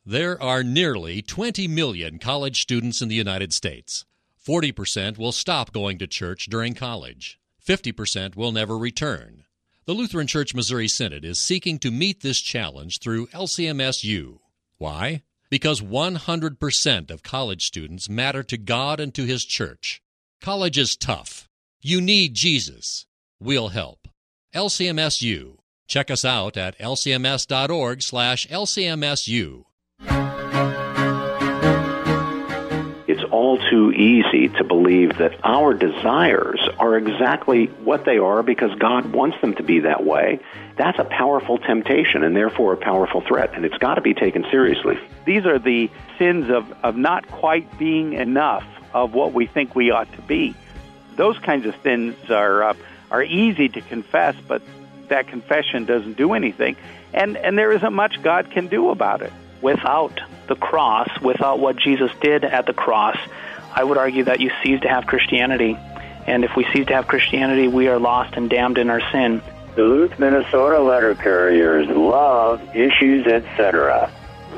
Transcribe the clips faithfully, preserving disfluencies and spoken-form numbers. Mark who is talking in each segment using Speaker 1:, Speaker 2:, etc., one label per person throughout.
Speaker 1: There are nearly twenty million college students in the United States. forty percent will stop going to church during college. fifty percent will never return. The Lutheran Church Missouri Synod is seeking to meet this challenge through L C M S U. Why? Because one hundred percent of college students matter to God and to His church. College is tough. You need Jesus. We'll help. L C M S U. Check us out at L C M S dot org slash L C M S U.
Speaker 2: It's all too easy to believe that our desires are exactly what they are because God wants them to be that way. That's a powerful temptation and therefore a powerful threat, and it's got to be taken seriously.
Speaker 3: These are the sins of, of not quite being enough of what we think we ought to be. Those kinds of sins are uh, are easy to confess, but that confession doesn't do anything, and and there isn't much God can do about it.
Speaker 4: Without the cross, without what Jesus did at the cross, I would argue that you cease to have Christianity. And if we cease to have Christianity, we are lost and damned in our sin.
Speaker 5: Duluth, Minnesota letter carriers love Issues, et cetera.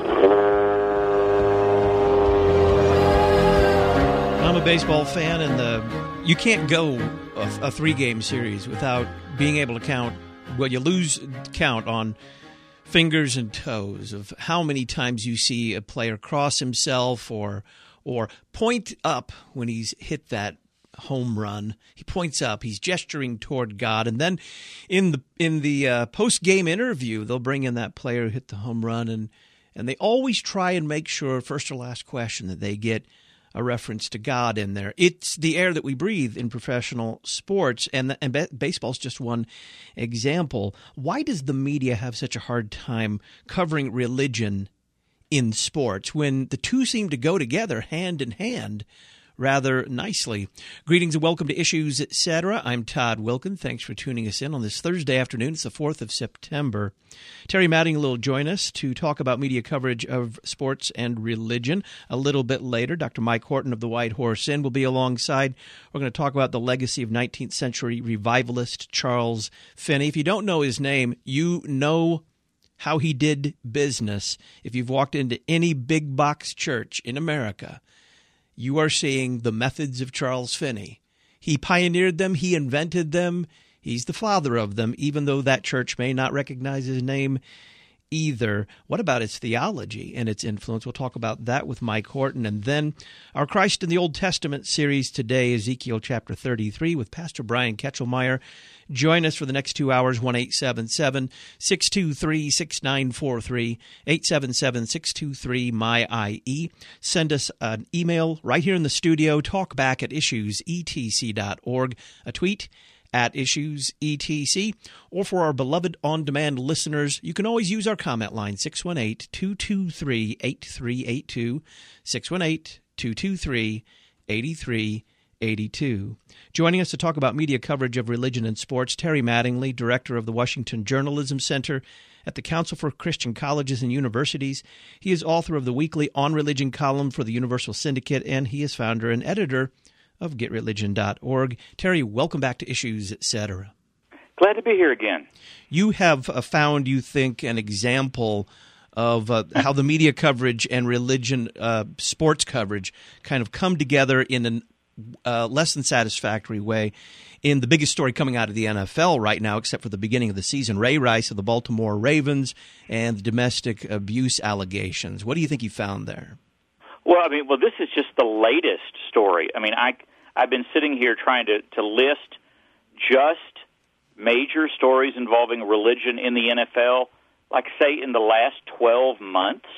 Speaker 6: I'm a baseball fan, and the you can't go a, a three-game series without being able to count. Well, you lose count on fingers and toes of how many times you see a player cross himself or or point up when he's hit that home run. He points up, he's gesturing toward God, and then in the in the uh, post-game interview, they'll bring in that player who hit the home run, and and they always try and make sure, first or last question, that they get a reference to God in there. It's the air that we breathe in professional sports, and, and be- baseball's just one example. Why does the media have such a hard time covering religion in sports when the two seem to go together hand in hand rather nicely? Greetings and welcome to Issues, et cetera. I'm Todd Wilkin. Thanks for tuning us in on this Thursday afternoon. It's the fourth of September. Terry Mattingly will join us to talk about media coverage of sports and religion a little bit later. Doctor Mike Horton of the White Horse Inn will be alongside. We're going to talk about the legacy of nineteenth century revivalist Charles Finney. If you don't know his name, you know how he did business. If you've walked into any big box church in America, you are seeing the methods of Charles Finney. He pioneered them. He invented them. He's the father of them, even though that church may not recognize his name either. What about its theology and its influence? We'll talk about that with Mike Horton. And then our Christ in the Old Testament series today, Ezekiel chapter thirty-three, with Pastor Brian Ketchelmeyer. Join us for the next two hours, one eight seven seven, six two three, six nine four three, eight seven seven, six two three, M Y I E. Send us an email right here in the studio, talkback at issues e t c dot org, a tweet at issues e t c, or for our beloved on-demand listeners, you can always use our comment line, six one eight, two two three, eight three eight two, six one eight, two two three, eight three eight two. Joining us to talk about media coverage of religion and sports, Terry Mattingly, director of the Washington Journalism Center at the Council for Christian Colleges and Universities. He is author of the weekly On Religion column for the Universal Syndicate, and he is founder and editor of get religion dot org. Terry, welcome back to Issues, et cetera.
Speaker 7: Glad to be here again. You
Speaker 6: have uh, found, you think, an example of uh, how the media coverage and religion, uh, sports coverage kind of come together in a uh, less than satisfactory way in the biggest story coming out of the N F L right now, except for the beginning of the season, Ray Rice of the Baltimore Ravens and the domestic abuse allegations. What do you think you found there?
Speaker 7: Well, I mean, well, this is just the latest story. I mean, I, I've been sitting here trying to, to list just major stories involving religion in the N F L, like, say, in the last twelve months,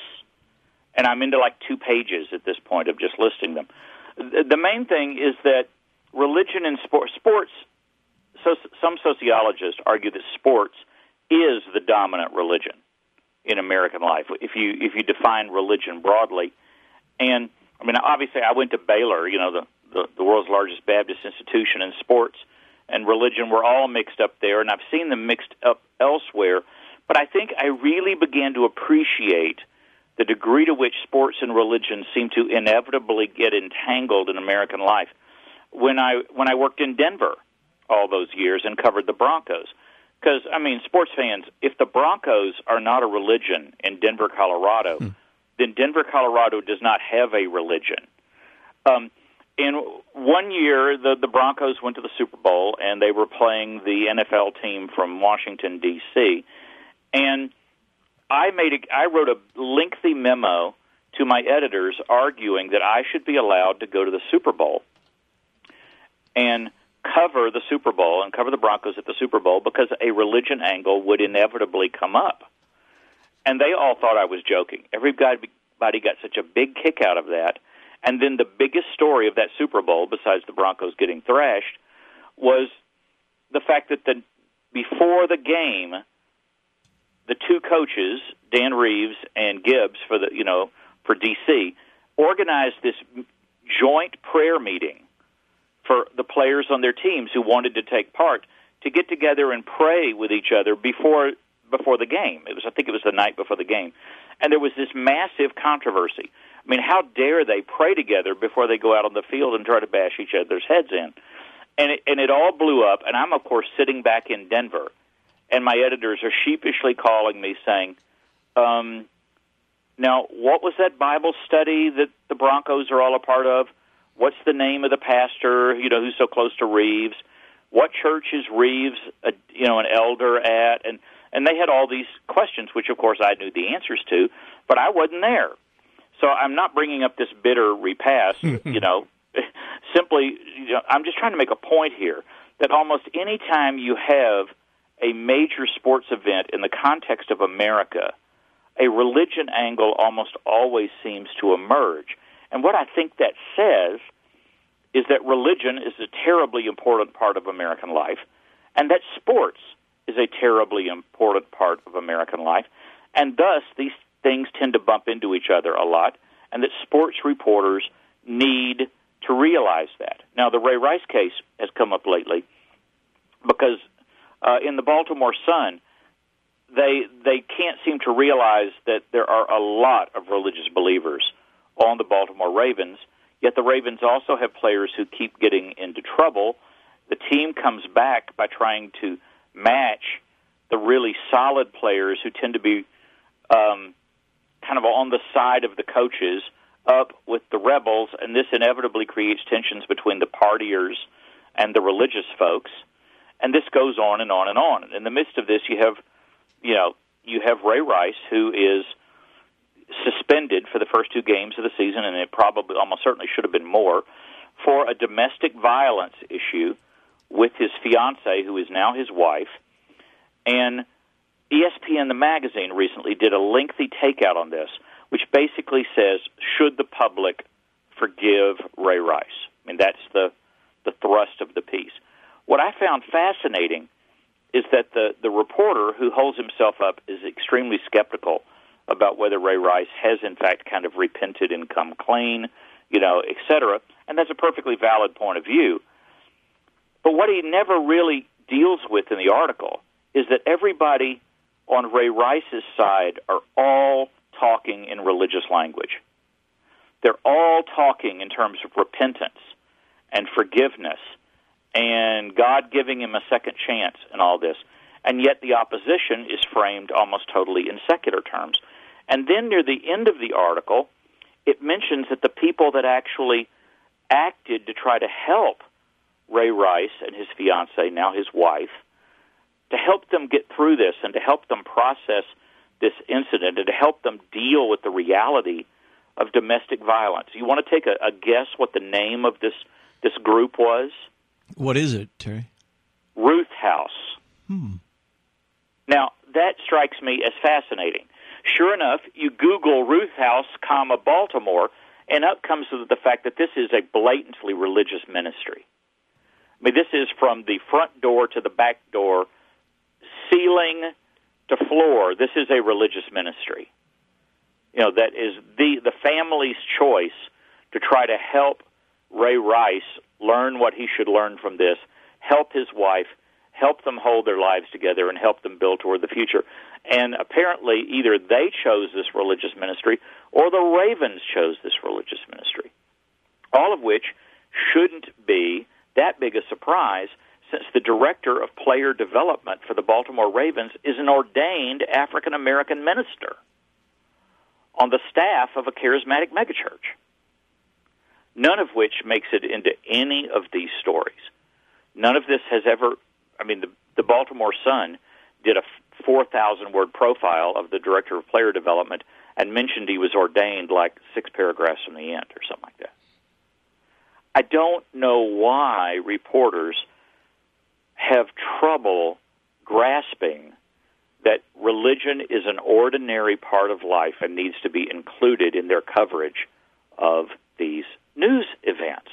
Speaker 7: and I'm into, like, two pages at this point of just listing them. The, the main thing is that religion and sport, sports, so, some sociologists argue that sports is the dominant religion in American life, if you if you define religion broadly. And, I mean, obviously I went to Baylor, you know, the, the, the world's largest Baptist institution, and sports and religion were all mixed up there, and I've seen them mixed up elsewhere. But I think I really began to appreciate the degree to which sports and religion seem to inevitably get entangled in American life when I when I worked in Denver all those years and covered the Broncos. Because, I mean, sports fans, if the Broncos are not a religion in Denver, Colorado, hmm. then Denver, Colorado does not have a religion. Um, and one year, the, the Broncos went to the Super Bowl, and they were playing the N F L team from Washington, D C, and I made a, I wrote a lengthy memo to my editors arguing that I should be allowed to go to the Super Bowl and cover the Super Bowl and cover the Broncos at the Super Bowl because a religion angle would inevitably come up. And they all thought I was joking. Everybody got such a big kick out of that. And then the biggest story of that Super Bowl, besides the Broncos getting thrashed, was the fact that the before the game, the two coaches, Dan Reeves and Gibbs for the you know for D C, organized this joint prayer meeting for the players on their teams who wanted to take part to get together and pray with each other before before the game. It was I think it was the night before the game. And there was this massive controversy. I mean, how dare they pray together before they go out on the field and try to bash each other's heads in? And it, and it all blew up, and I'm, of course, sitting back in Denver, and my editors are sheepishly calling me saying, um, now, what was that Bible study that the Broncos are all a part of? What's the name of the pastor, you know, who's so close to Reeves? What church is Reeves, a, you know, an elder at? And and they had all these questions, which, of course, I knew the answers to, but I wasn't there. So I'm not bringing up this bitter repast, you know, simply, you know, I'm just trying to make a point here that almost any time you have a major sports event in the context of America, a religion angle almost always seems to emerge. And what I think that says is that religion is a terribly important part of American life, and that sports is a terribly important part of American life, and thus these things tend to bump into each other a lot, and that sports reporters need to realize that. Now, the Ray Rice case has come up lately because uh, in the Baltimore Sun, they they can't seem to realize that there are a lot of religious believers on the Baltimore Ravens, yet the Ravens also have players who keep getting into trouble. The team comes back by trying to match the really solid players who tend to be um, kind of on the side of the coaches up with the rebels, and this inevitably creates tensions between the partiers and the religious folks, and this goes on and on and on. In the midst of this, you have, you know, you have Ray Rice, who is suspended for the first two games of the season, and it probably almost certainly should have been more, for a domestic violence issue with his fiancée, who is now his wife. And E S P N, the magazine, recently did a lengthy takeout on this, which basically says, should the public forgive Ray Rice? I mean, that's the, the thrust of the piece. What I found fascinating is that the, the reporter who holds himself up is extremely skeptical about whether Ray Rice has, in fact, kind of repented and come clean, you know, et cetera. And that's a perfectly valid point of view. But what he never really deals with in the article is that everybody on Ray Rice's side are all talking in religious language. They're all talking in terms of repentance and forgiveness and God giving him a second chance and all this. And yet the opposition is framed almost totally in secular terms. And then near the end of the article, it mentions that the people that actually acted to try to help Ray Rice and his fiancée, now his wife, to help them get through this and to help them process this incident and to help them deal with the reality of domestic violence. You want to take a, a guess what the name of this, this group was?
Speaker 6: What is it, Terry?
Speaker 7: Ruth House.
Speaker 6: Hmm.
Speaker 7: Now, that strikes me as fascinating. Sure enough, you Google Ruth House, comma, Baltimore, and up comes the fact that this is a blatantly religious ministry. I mean, this is from the front door to the back door, ceiling to floor. This is a religious ministry. You know, that is the, the family's choice to try to help Ray Rice learn what he should learn from this, help his wife, help them hold their lives together, and help them build toward the future. And apparently either they chose this religious ministry or the Ravens chose this religious ministry, all of which shouldn't be that big a surprise since the director of player development for the Baltimore Ravens is an ordained African-American minister. on the staff of a charismatic megachurch. None of which makes it into any of these stories. None of this has ever, I mean, the, the Baltimore Sun did a four thousand word profile of the director of player development and mentioned he was ordained like six paragraphs from the end or something like that. I don't know why reporters have trouble grasping that religion is an ordinary part of life and needs to be included in their coverage of these news events.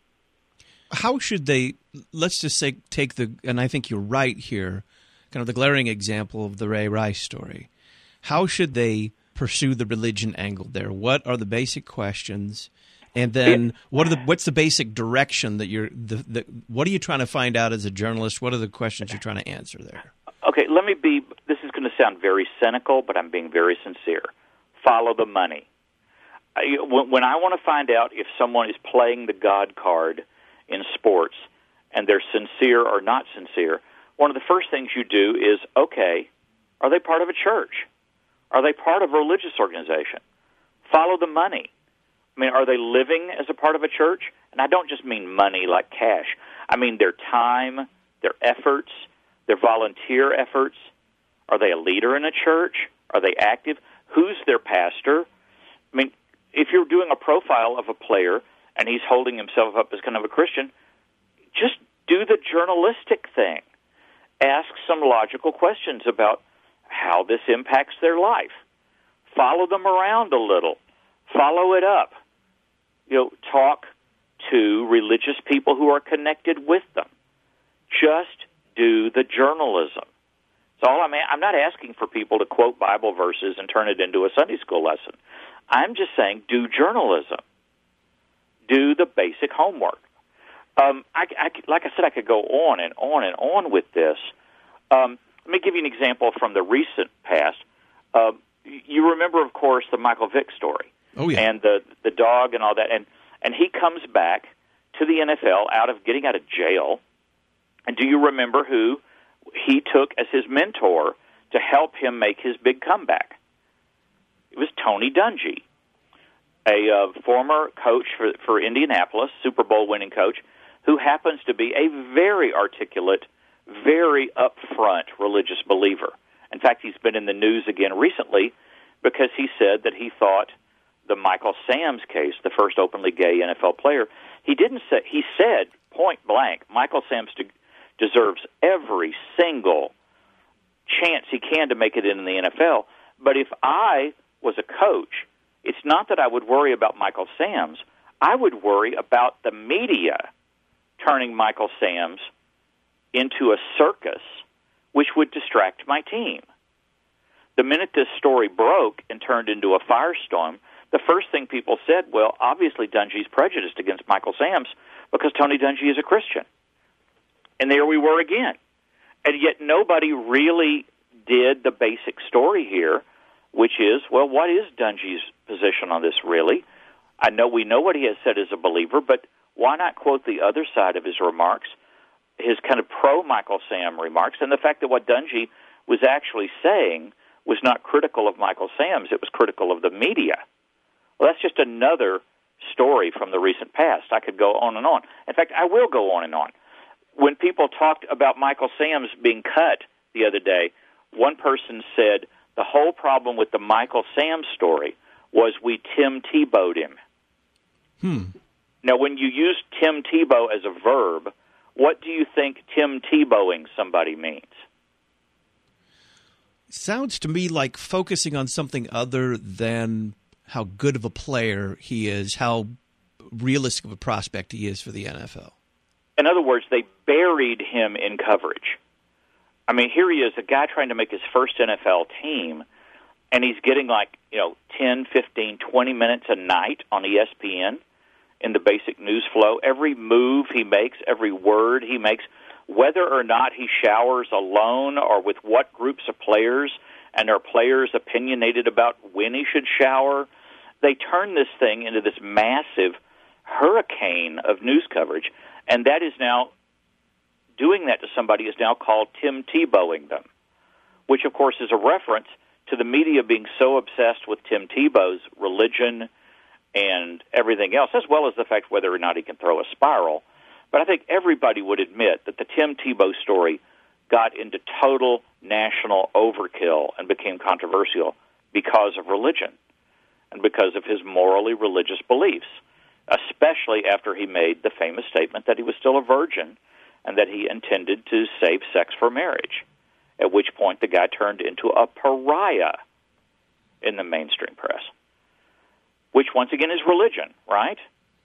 Speaker 6: How should they, let's just say, take the, and I think you're right here, kind of the glaring example of the Ray Rice story. How should they pursue the religion angle there? What are the basic questions? And then what are the what's the basic direction that you're, the, the what are you trying to find out as a journalist? What are the questions you're trying to answer there?
Speaker 7: Okay, let me be, this is going to sound very cynical, but I'm being very sincere. Follow the money. I, when I want to find out if someone is playing the God card in sports and they're sincere or not sincere, one of the first things you do is, okay, are they part of a church? Are they part of a religious organization? Follow the money. I mean, are they living as a part of a church? And I don't just mean money like cash. I mean their time, their efforts, their volunteer efforts. Are they a leader in a church? Are they active? Who's their pastor? I mean, if you're doing a profile of a player and he's holding himself up as kind of a Christian, just do the journalistic thing. Ask some logical questions about how this impacts their life. Follow them around a little. Follow it up. You know, talk to religious people who are connected with them. Just do the journalism. That's all I'm. I'm not asking for people to quote Bible verses and turn it into a Sunday school lesson. I'm just saying, do journalism. Do the basic homework. Um, I, I, like I said, I could go on and on and on with this. Um, let me give you an example from the recent past. Uh, you remember, of course, the Michael Vick story.
Speaker 6: Oh, yeah.
Speaker 7: And the the dog and all that. And, and he comes back to the N F L out of getting out of jail. And do you remember who he took as his mentor to help him make his big comeback? It was Tony Dungy, a uh, former coach for, for Indianapolis, Super Bowl winning coach, who happens to be a very articulate, very upfront religious believer. In fact, he's been in the news again recently because he said that he thought the Michael Samms case, the first openly gay N F L player, he didn't say, he said point blank, Michael Samms de- deserves every single chance he can to make it in the N F L. But if I was a coach, it's not that I would worry about Michael Samms. I would worry about the media turning Michael Samms into a circus, which would distract my team. The minute this story broke and turned into a firestorm, the first thing people said, well, obviously Dungy's prejudiced against Michael Samms because Tony Dungy is a Christian. And there we were again. And yet nobody really did the basic story here, which is, well, what is Dungy's position on this really? I know we know what he has said as a believer, but why not quote the other side of his remarks, his kind of pro-Michael Sam remarks, and the fact that what Dungy was actually saying was not critical of Michael Samms, it was critical of the media. Well, that's just another story from the recent past. I could go on and on. In fact, I will go on and on. When people talked about Michael Samms being cut the other day, one person said the whole problem with the Michael Samms story was we Tim Tebow'd him.
Speaker 6: Hmm.
Speaker 7: Now, when you use Tim Tebow as a verb, what do you think Tim Tebowing somebody means?
Speaker 6: Sounds to me like focusing on something other than how good of a player he is, how realistic of a prospect he is for the N F L.
Speaker 7: In other words, they buried him in coverage. I mean, here he is, a guy trying to make his first N F L team, and he's getting like, you know, ten, fifteen, twenty minutes a night on E S P N in the basic news flow. Every move he makes, every word he makes, whether or not he showers alone or with what groups of players, and are players opinionated about when he should shower, they turn this thing into this massive hurricane of news coverage, and that is now, doing that to somebody is now called Tim Tebowing them, which, of course, is a reference to the media being so obsessed with Tim Tebow's religion and everything else, as well as the fact whether or not he can throw a spiral. But I think everybody would admit that the Tim Tebow story got into total national overkill and became controversial because of religion and because of his morally religious beliefs, especially after he made the famous statement that he was still a virgin and that he intended to save sex for marriage, at which point the guy turned into a pariah in the mainstream press, which once again is religion, right?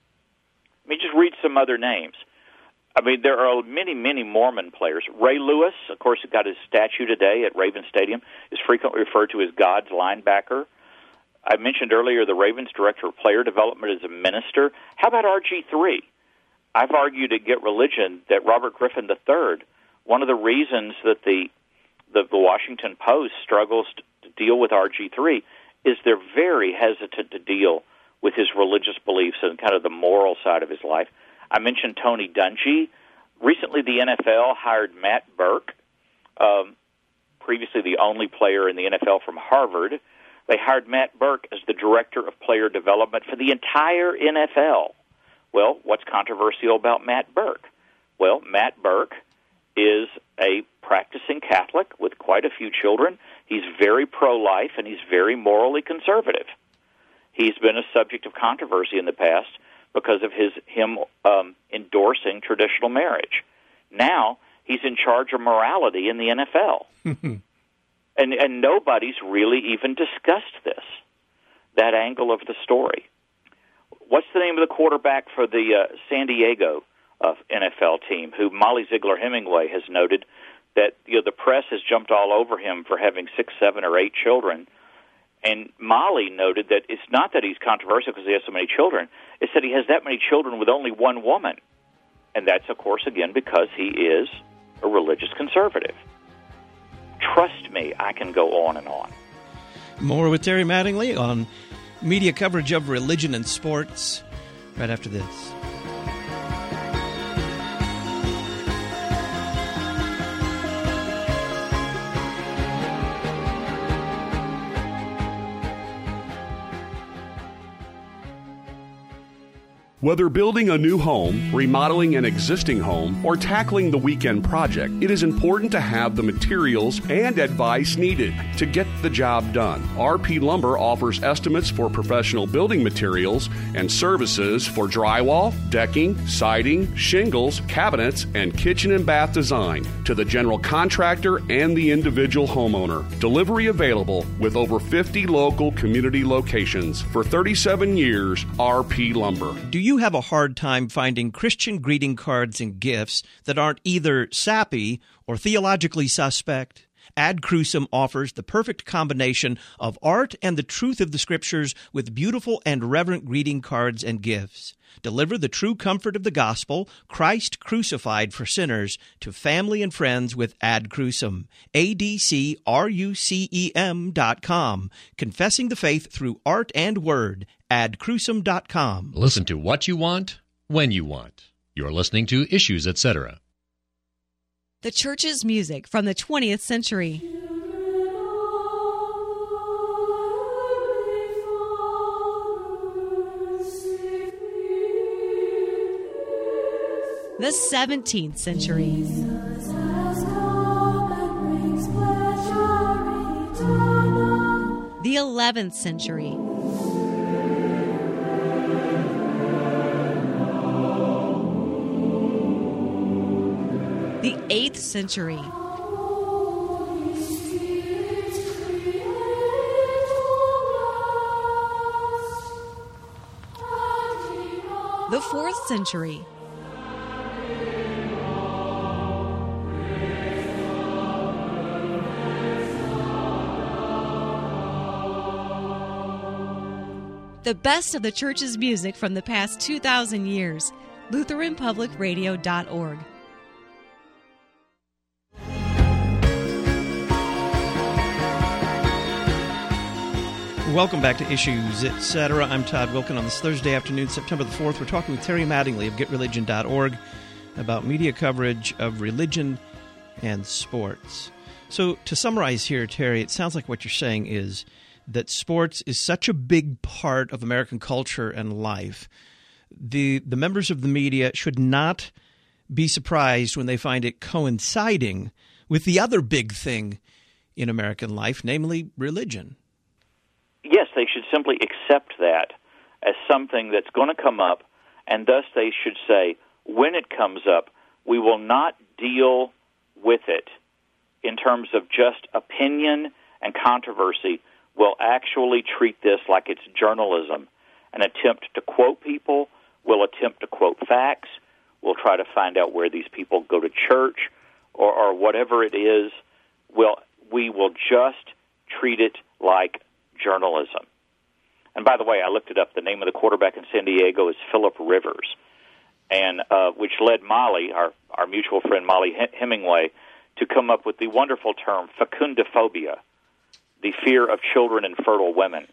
Speaker 7: I mean, just read some other names. I mean, there are many, many Mormon players. Ray Lewis, of course, who got his statue today at Raven Stadium, is frequently referred to as God's linebacker. I mentioned earlier the Ravens director of player development is a minister. How about R G three? I've argued at Get Religion that Robert Griffin the third, one of the reasons that the the, the Washington Post struggles to deal with R G three is they're very hesitant to deal with his religious beliefs and kind of the moral side of his life. I mentioned Tony Dungy. Recently, the N F L hired Matt Burke, um, previously the only player in the N F L from Harvard. They hired Matt Burke as the director of player development for the entire N F L. Well, what's controversial about Matt Burke? Well, Matt Burke is a practicing Catholic with quite a few children. He's very pro-life, and he's very morally conservative. He's been a subject of controversy in the past because of his him um, endorsing traditional marriage. Now he's in charge of morality in the N F L. and, and nobody's really even discussed this, that angle of the story. What's the name of the quarterback for the uh, San Diego uh, N F L team, who Molly Ziegler Hemingway has noted that you know the press has jumped all over him for having six, seven, or eight children? And Molly noted that it's not that he's controversial because he has so many children. It's that he has that many children with only one woman. And that's, of course, again, because he is a religious conservative. Trust me, I can go on and on.
Speaker 6: More with Terry Mattingly on media coverage of religion and sports right after this.
Speaker 8: Whether building a new home, remodeling an existing home, or tackling the weekend project, it is important to have the materials and advice needed to get the job done. R P Lumber offers estimates for professional building materials and services for drywall, decking, siding, shingles, cabinets, and kitchen and bath design to the general contractor and the individual homeowner. Delivery available with over fifty local community locations. For thirty-seven years, R P Lumber.
Speaker 6: Do you have a hard time finding Christian greeting cards and gifts that aren't either sappy or theologically suspect? Ad Crucem offers the perfect combination of art and the truth of the Scriptures with beautiful and reverent greeting cards and gifts. Deliver the true comfort of the gospel, Christ crucified for sinners, to family and friends with Ad Crucem. A D C R U C E M dot com. Confessing the faith through art and word. ad crucem dot com.
Speaker 1: Listen to what you want, when you want. You're listening to Issues, et cetera.
Speaker 9: The church's music from the twentieth century. The seventeenth century. The eleventh century. The eighth century. The fourth century. The best of the church's music from the past two thousand years. Lutheran Public Radio dot org.
Speaker 6: Welcome back to Issues, et cetera. I'm Todd Wilkin. On this Thursday afternoon, September the fourth, we're talking with Terry Mattingly of Get Religion dot org about media coverage of religion and sports. So to summarize here, Terry, it sounds like what you're saying is that sports is such a big part of American culture and life. The the members of the media should not be surprised when they find it coinciding with the other big thing in American life, namely religion.
Speaker 7: Yes, they should simply accept that as something that's going to come up, and thus they should say, when it comes up, we will not deal with it in terms of just opinion and controversy. We'll actually treat this like it's journalism, an attempt to quote people. We'll attempt to quote facts. We'll try to find out where these people go to church or, or whatever it is. We'll, we will just treat it like journalism. And by the way, I looked it up. The name of the quarterback in San Diego is Philip Rivers, and uh, which led Molly, our, our mutual friend Molly Hemingway, to come up with the wonderful term fecundophobia, the fear of children and fertile women.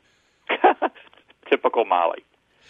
Speaker 7: Typical Molly.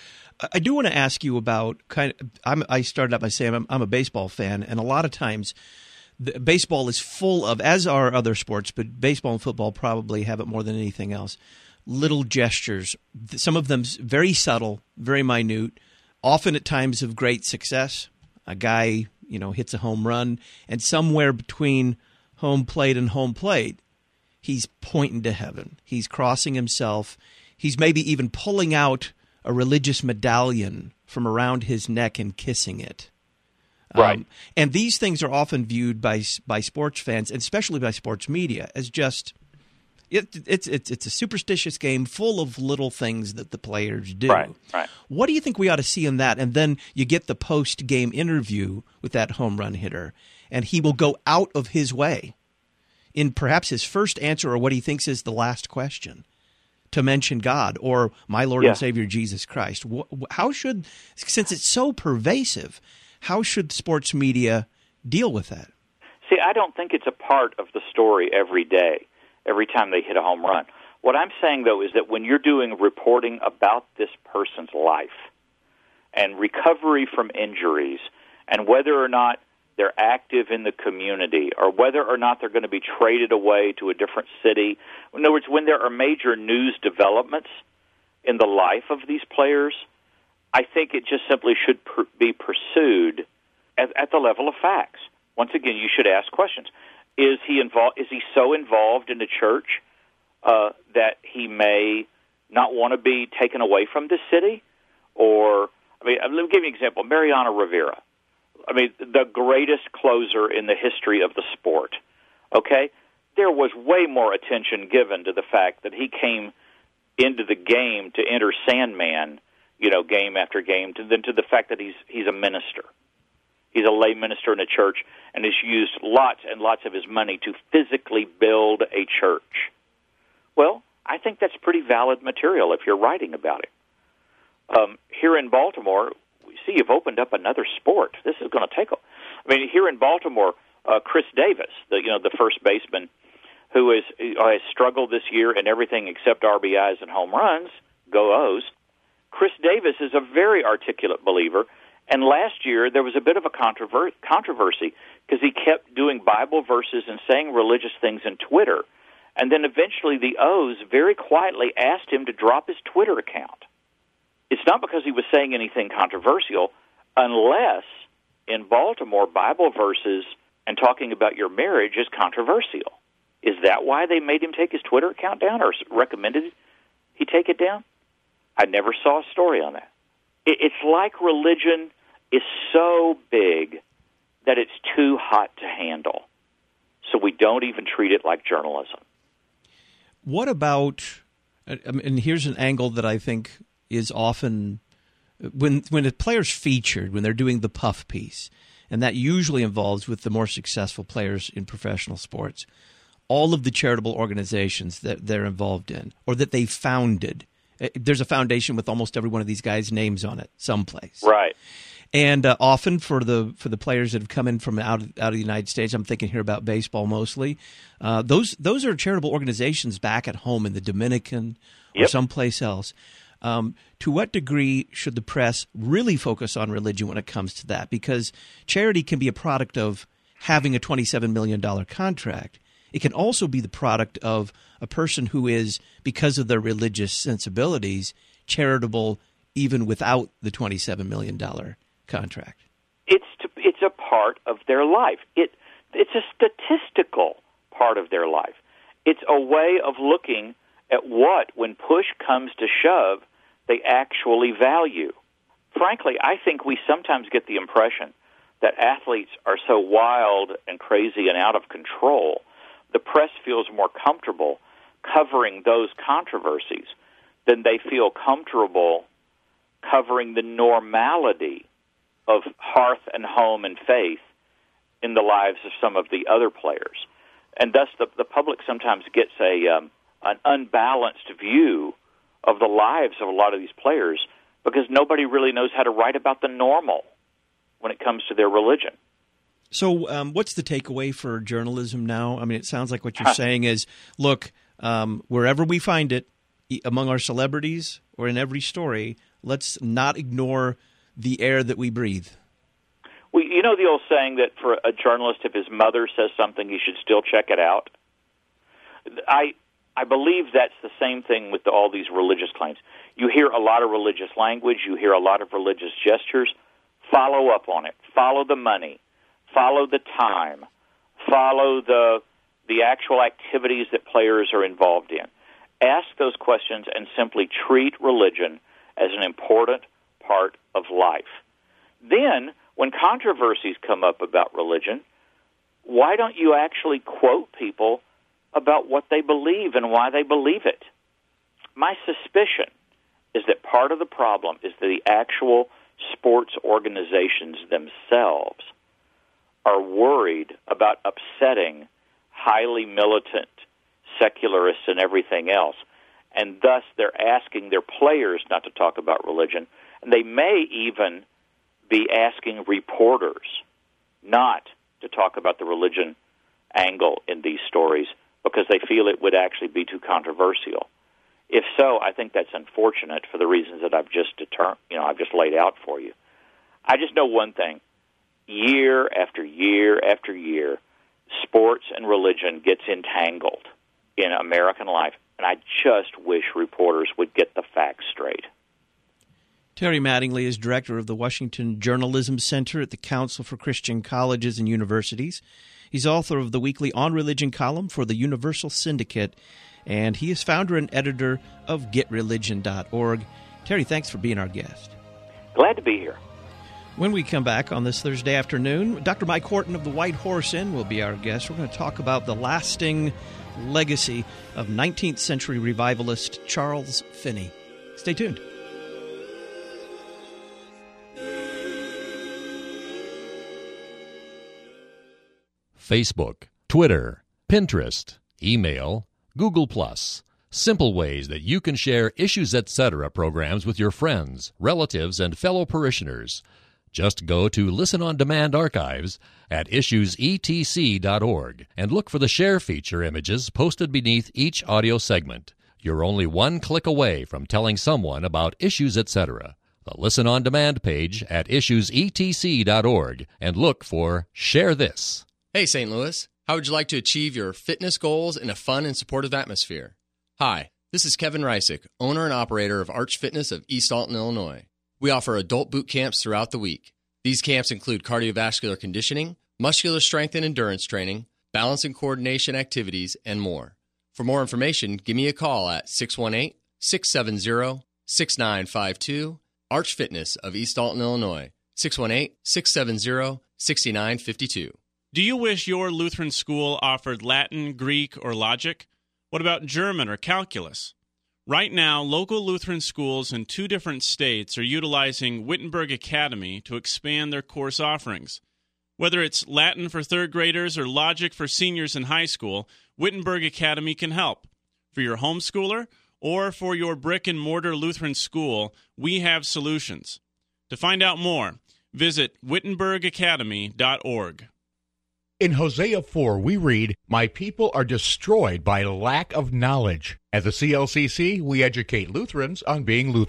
Speaker 6: I do want to ask you about kind of. I'm, I started out by saying I'm, I'm a baseball fan, and a lot of times, the, baseball is full of, as are other sports, but baseball and football probably have it more than anything else. Little gestures, some of them very subtle, very minute, often at times of great success. A guy, you know, hits a home run, and somewhere between home plate and home plate, he's pointing to heaven. He's crossing himself. He's maybe even pulling out a religious medallion from around his neck and kissing it.
Speaker 7: Right. Um,
Speaker 6: and these things are often viewed by by sports fans, and especially by sports media, as just it, it's it's it's a superstitious game full of little things that the players do.
Speaker 7: Right. Right.
Speaker 6: What do you think we ought to see in that? And then you get the post game interview with that home run hitter, and he will go out of his way in perhaps his first answer or what he thinks is the last question to mention God or my Lord
Speaker 7: yeah.
Speaker 6: and Savior Jesus Christ. How should, since it's so pervasive, how should sports media deal with that?
Speaker 7: See, I don't think it's a part of the story every day, every time they hit a home run. What I'm saying, though, is that when you're doing reporting about this person's life and recovery from injuries and whether or not they're active in the community or whether or not they're going to be traded away to a different city. In other words, when there are major news developments in the life of these players, I think it just simply should per- be pursued at, at the level of facts. Once again, you should ask questions. Is he involved? Is he so involved in the church uh, that he may not want to be taken away from this city? Or, I mean, let me give you an example. Mariano Rivera. I mean, the greatest closer in the history of the sport, okay? There was way more attention given to the fact that he came into the game to enter Sandman, you know, game after game, to, than to the fact that he's he's a minister. He's a lay minister in a church and has used lots and lots of his money to physically build a church. Well, I think that's pretty valid material if you're writing about it. Um, here in Baltimore, see, you've opened up another sport. This is going to take a... I mean, here in Baltimore, uh, Chris Davis, the you know the first baseman, who is, uh, has struggled this year in everything except R B Is and home runs, go O's. Chris Davis is a very articulate believer, and last year there was a bit of a controver- controversy because he kept doing Bible verses and saying religious things in Twitter, and then eventually the O's very quietly asked him to drop his Twitter account. It's not because he was saying anything controversial, unless in Baltimore, Bible verses and talking about your marriage is controversial. Is that why they made him take his Twitter account down or recommended he take it down? I never saw a story on that. It's like religion is so big that it's too hot to handle, so we don't even treat it like journalism.
Speaker 6: What about, and here's an angle that I think is often when when a player's featured, when they're doing the puff piece, and that usually involves with the more successful players in professional sports, all of the charitable organizations that they're involved in or that they founded. There's a foundation with almost every one of these guys' names on it someplace.
Speaker 7: Right.
Speaker 6: And uh, often for the for the players that have come in from out of, out of the United States, I'm thinking here about baseball mostly, uh, those those are charitable organizations back at home in the Dominican or
Speaker 7: yep.
Speaker 6: someplace else. Um, to what degree should the press really focus on religion when it comes to that? Because charity can be a product of having a twenty-seven million dollars contract. it can also be the product of a person who is, because of their religious sensibilities, charitable even without the twenty-seven million dollars contract.
Speaker 7: It's to, it's a part of their life. It it's a statistical part of their life. It's a way of looking at what, when push comes to shove, they actually value. Frankly, I think we sometimes get the impression that athletes are so wild and crazy and out of control, the press feels more comfortable covering those controversies than they feel comfortable covering the normality of hearth and home and faith in the lives of some of the other players. And thus the, the public sometimes gets a um, an unbalanced view of the lives of a lot of these players because nobody really knows how to write about the normal when it comes to their religion.
Speaker 6: So um, what's the takeaway for journalism now? I mean, it sounds like what you're saying is, look, um, wherever we find it, among our celebrities or in every story, let's not ignore the air that we breathe.
Speaker 7: Well, you know the old saying that for a journalist, if his mother says something, he should still check it out? I I believe that's the same thing with the, all these religious claims. You hear a lot of religious language. You hear a lot of religious gestures. Follow up on it. Follow the money. Follow the time. Follow the the actual activities that players are involved in. Ask those questions and simply treat religion as an important part of life. Then, when controversies come up about religion, why don't you actually quote people about what they believe and why they believe it? My suspicion is that part of the problem is that the actual sports organizations themselves are worried about upsetting highly militant secularists and everything else, and thus they're asking their players not to talk about religion, and they may even be asking reporters not to talk about the religion angle in these stories because they feel it would actually be too controversial. If so, I think that's unfortunate for the reasons that I've just deter- you know, I've just laid out for you. I just know one thing. Year after year after year, sports and religion gets entangled in American life, and I just wish reporters would get the facts straight.
Speaker 6: Terry Mattingly is director of the Washington Journalism Center at the Council for Christian Colleges and Universities. He's author of the weekly On Religion column for the Universal Syndicate, and he is founder and editor of get religion dot org. Terry, thanks for being our guest.
Speaker 7: Glad to be here.
Speaker 6: When we come back on this Thursday afternoon, Doctor Mike Horton of the White Horse Inn will be our guest. We're going to talk about the lasting legacy of nineteenth century revivalist Charles Finney. Stay tuned.
Speaker 1: Facebook, Twitter, Pinterest, email, Google Plus. Simple ways that you can share Issues Etc. programs with your friends, relatives, and fellow parishioners. Just go to Listen on Demand archives at issues e t c dot org and look for the share feature images posted beneath each audio segment. You're only one click away from telling someone about Issues Etc. The Listen on Demand page at issues e t c dot org and look for Share This.
Speaker 10: Hey, Saint Louis. How would you like to achieve your fitness goals in a fun and supportive atmosphere? Hi, this is Kevin Reisick, owner and operator of Arch Fitness of East Alton, Illinois. We offer adult boot camps throughout the week. These camps include cardiovascular conditioning, muscular strength and endurance training, balance and coordination activities, and more. For more information, give me a call at six one eight, six seven zero, six nine five two, Arch Fitness of East Alton, Illinois, six one eight, six seven zero, six nine five two.
Speaker 11: Do you wish your Lutheran school offered Latin, Greek, or logic? What about German or calculus? Right now, local Lutheran schools in two different states are utilizing Wittenberg Academy to expand their course offerings. Whether it's Latin for third graders or logic for seniors in high school, Wittenberg Academy can help. For your homeschooler or for your brick-and-mortar Lutheran school, we have solutions. To find out more, visit wittenberg academy dot org.
Speaker 12: In Hosea four, we read, "My people are destroyed by lack of knowledge." At the C L C C, we educate Lutherans on being Lutheran.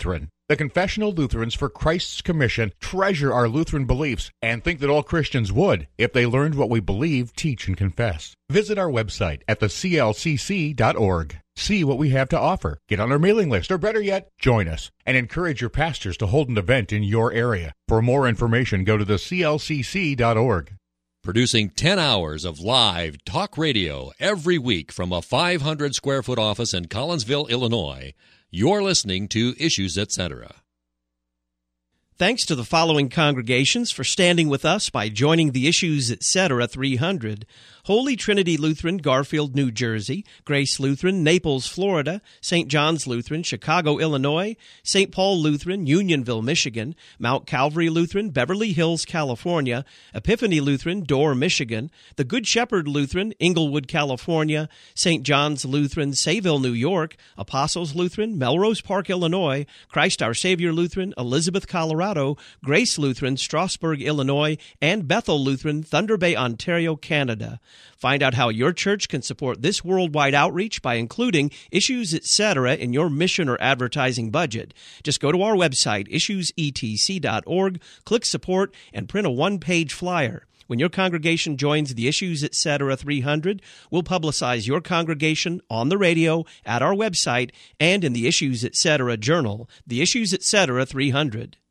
Speaker 12: The Confessional Lutherans for Christ's Commission treasure our Lutheran beliefs and think that all Christians would if they learned what we believe, teach, and confess. Visit our website at the c l c c dot org. See what we have to offer. Get on our mailing list, or better yet, join us, and encourage your pastors to hold an event in your area. For more information, go to the c l c c dot org.
Speaker 1: Producing ten hours of live talk radio every week from a five hundred square foot office in Collinsville, Illinois, you're listening to Issues, et cetera.
Speaker 6: Thanks to the following congregations for standing with us by joining the Issues, et cetera three hundred. Holy Trinity Lutheran, Garfield, New Jersey; Grace Lutheran, Naples, Florida; Saint John's Lutheran, Chicago, Illinois; Saint Paul Lutheran, Unionville, Michigan; Mount Calvary Lutheran, Beverly Hills, California; Epiphany Lutheran, Dorr, Michigan; the Good Shepherd Lutheran, Inglewood, California; Saint John's Lutheran, Sayville, New York; Apostles Lutheran, Melrose Park, Illinois; Christ Our Savior Lutheran, Elizabeth, Colorado; Grace Lutheran, Strasburg, Illinois; and Bethel Lutheran, Thunder Bay, Ontario, Canada. Find out how your church can support this worldwide outreach by including Issues, et cetera in your mission or advertising budget. Just go to our website, issues e t c dot org, click Support, and print a one-page flyer. When your congregation joins the Issues, et cetera three hundred, we'll publicize your congregation on the radio, at our website, and in the Issues, et cetera journal, the Issues, et cetera three hundred.